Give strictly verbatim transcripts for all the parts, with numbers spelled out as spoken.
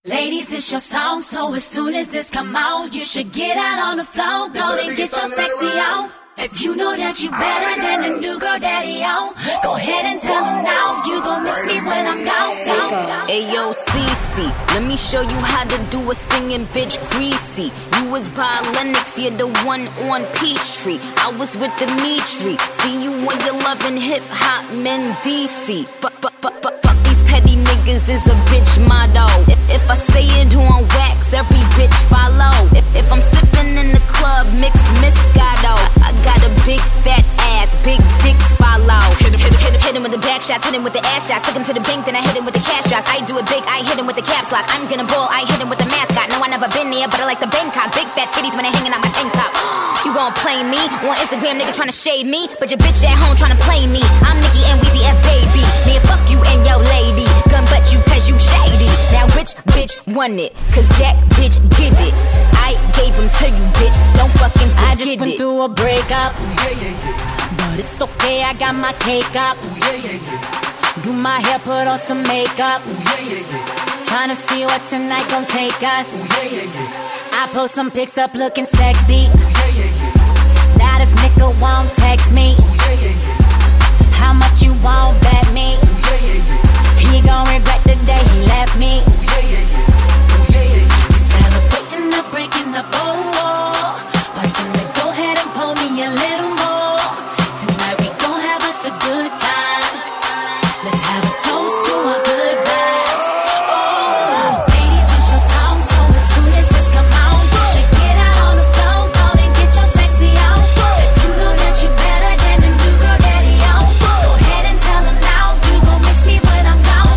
Ladies, it's your song, so as soon as this come out, you should get out on the floor, go and get your sexy on. If you know that you better than the new girl daddy on, go ahead and tell him now, you gon' miss me when I'm gone, gone, gone. Ayo, Cece, let me show you how to do a singing bitch greasy. You was by Lennox, you're the one on Peachtree. I was with Dimitri, see you when you're loving hip-hop men D C. Fuck, fuck, fuck, fuck, fuck, these petty niggas is a bitch motto. If, if I say it on wax, every bitch follow. If, if I'm sipping in the club, mix Moscato. I, I got a big fat ass, big dicks follow. Hit him, hit him, hit him, hit him with the back shots, hit him with the ass shots. Took him to the bank, then I hit him with the cash drops. I do it big, I hit him with the caps lock. I'm gonna ball, I hit him with the mascot. No, I never been there, but I like the Bangkok. Big fat titties when they hanging out my tank top. You gon' play me on Instagram, nigga tryna shade me, but your bitch at home tryna play me. I'm Nicki and Weezy F baby. Me and fuck you and your lady. Gun butt you cause you shady. Now which bitch won it? Cause that bitch get it. I gave him to you, bitch. Don't fucking forget it. I just went it. through a breakup, Ooh, yeah, yeah, yeah. but it's okay, I got my cake up. Ooh, yeah, yeah, yeah. Do my hair, put on some makeup. Ooh, yeah, yeah, yeah. Tryna see what tonight gon' take us. Ooh, yeah, yeah, yeah. I post some pics up looking sexy. Ooh, yeah, yeah, yeah. Now this nigga won't text me. Ooh, yeah, yeah, yeah. How much you won't bet me? Ooh, yeah, yeah, yeah. He gon' regret the day he left me. Ooh, yeah, yeah, yeah. Ooh, yeah, yeah, yeah. Celebrating the breaking the bowl. But tonight go ahead and pull me a little more. Tonight we gon' have us a good time. Let's have a toast to our good vibes. Oh, ladies, it's your song, so as soon as this come out, you should get out on the floor, go and get your sexy on. If you know that you better than the new girl daddy on, go ahead and tell him now, you gon' miss me when I'm gone.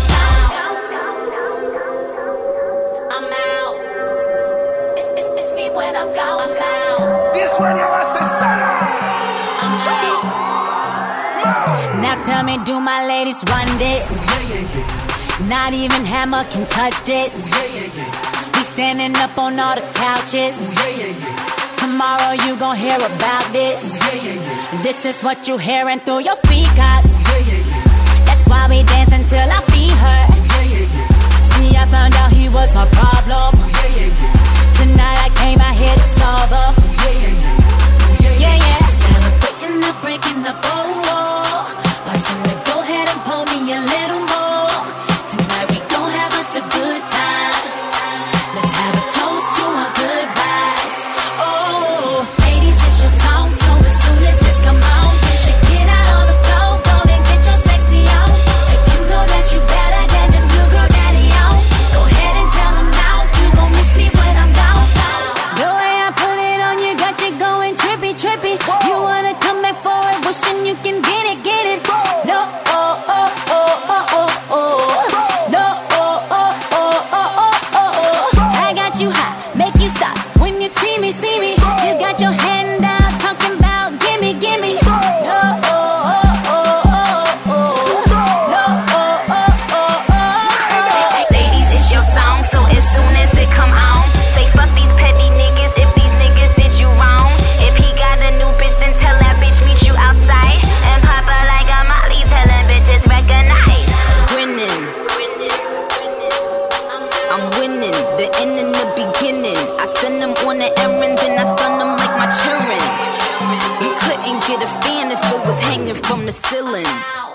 I'm out. Miss, miss, miss me when I'm gone. I'm out. This one you want to say, I'm out. Now tell me, do my ladies run this? Ooh, yeah, yeah, yeah. Not even Hammer can touch this. Ooh, yeah, yeah, yeah. We standing up on all the couches. Ooh, yeah, yeah, yeah. Tomorrow you gon' hear about this. Ooh, yeah, yeah, yeah. This is what you hearing through your speakers. Ooh, yeah, yeah, yeah. That's why we dance until I feed her. Ooh, yeah, yeah, yeah. See, I found out he was my problem. Ooh, yeah, yeah, yeah. Tonight I came out here to solve him. Ooh, yeah, yeah, yeah. Ooh, yeah, Yeah, yeah, yeah. Celebrating the breaking the bowl. But tonight go ahead and pull me a little more. Tonight we gon' have us a good time. Let's have a toast to our good vibes. Oh, ladies, it's your song, so as soon as this come on, you should get out on the floor, go and get your sexy on. If you know that you better than the new girl daddy on, go ahead and tell him now, you gon' miss me when I'm gone. The way I put it on you got you going trippy, trippy. You wanna come back for it, wishing you can get it, get it. No, oh, oh, oh, oh, oh, oh. No, oh, oh, oh, oh, oh, oh, oh. I got you hot, make you stop when you see me, see me. You got your hand out, talking about gimme, gimme. No, oh, oh, oh, oh, oh. No, oh, oh, oh, oh, oh. Ladies, it's your song, so as soon as it come on, say fuck these petty niggas if these niggas did you wrong. If he got a new bitch, then tell that bitch meet you outside and pop her like a Molly, telling bitches recognize. Grinning, I'm winning, the end and the beginning. I send them on the errand, then I stun them like my children. You couldn't get a fan if it was hanging from the ceiling.